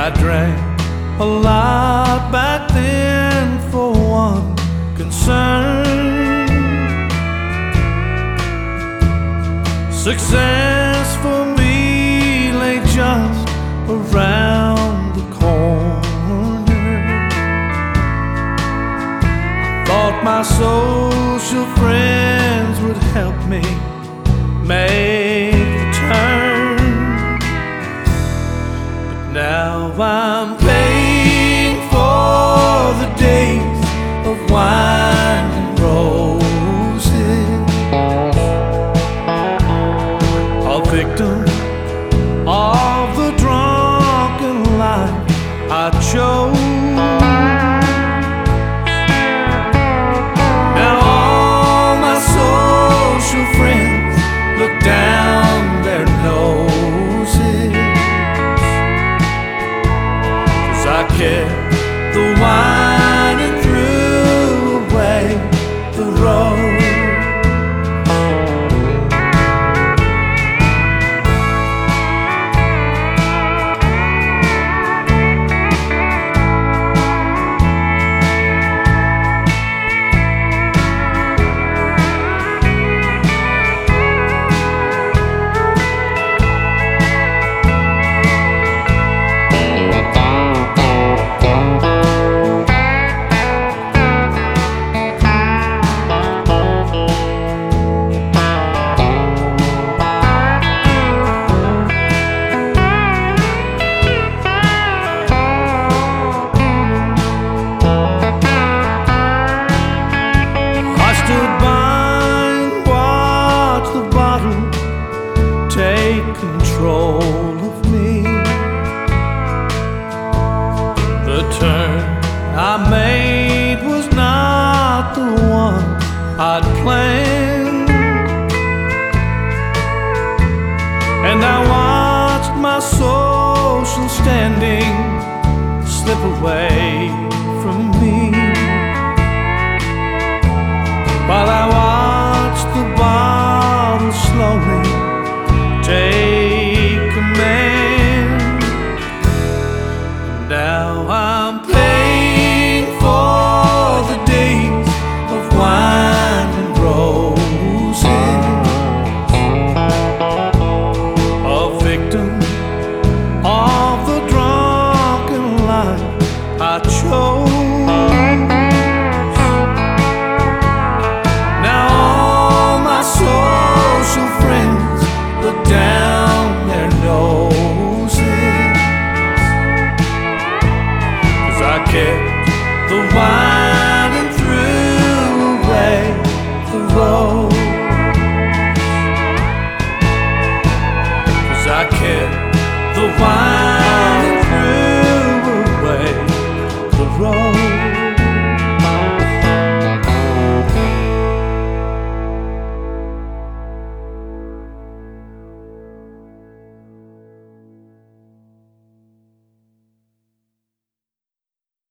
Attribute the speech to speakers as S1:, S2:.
S1: I drank a lot back then for one concern. Success for me lay just around the corner. I thought my social friends would help me make the turn, but now I'm paying for the days of wine and roses, a victim of the drunken life I chose. Now all my social friends look down their noses, 'cause I kept the wine and threw away the rose. Take control of me. The turn I made was not the one I'd planned, and I watched my social standing slip away.